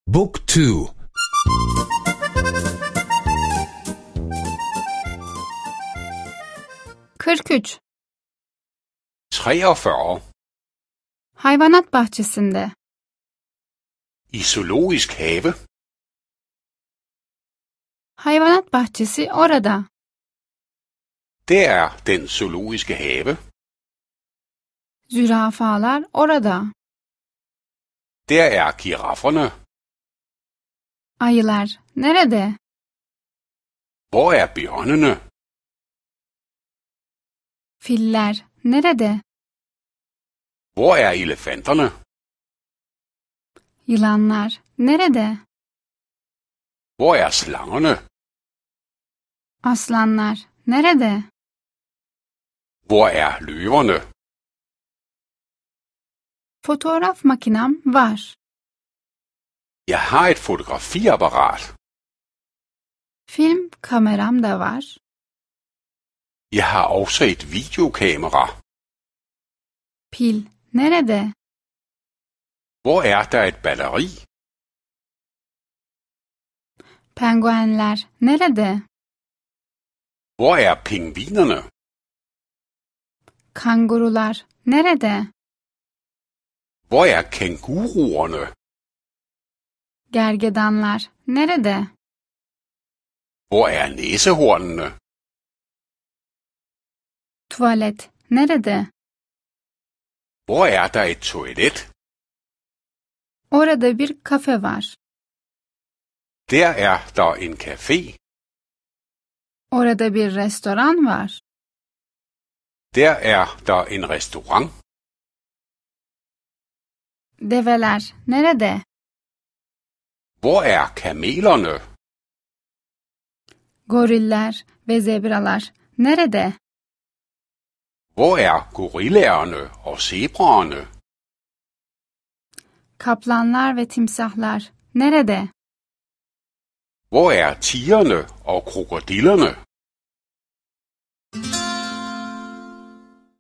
Book 2. 43. 43. Hayvanat bahçesinde. I zoologisk have. Hayvanat bahçesi orada. Det er den zoologiske have. Zürafalar orada. Der er girafferne. Ayılar nerede? Hvor er bjørnene? Filler nerede? Hvor er elefanterne? Yılanlar nerede? Hvor er slangerne? Aslanlar nerede? Hvor er løverne? Fotoğraf makinem var. Jeg har et fotografiapparat. Film kameram da var. Jeg har også et videokamera. Pil nerede? Hvor er der et batteri? Penguenler nerede? Hvor er pingvinerne? Kangurular nerede? Hvor er kænguruerne? Gergedanlar nerede? Hvor er næsehornene? Tuvalet nerede? Hvor er der et toilet? Orada bir kafe var. Der er der en café. Orada bir restoran var. Der er der en restaurant. Develer nerede? Hvor er kamelerne? Goriller ve zebralar nerede? Hvor er gorillaerne og zebraerne? Kaplanlar ve timsahlar nerede? Hvor er tigerne og krokodillerne?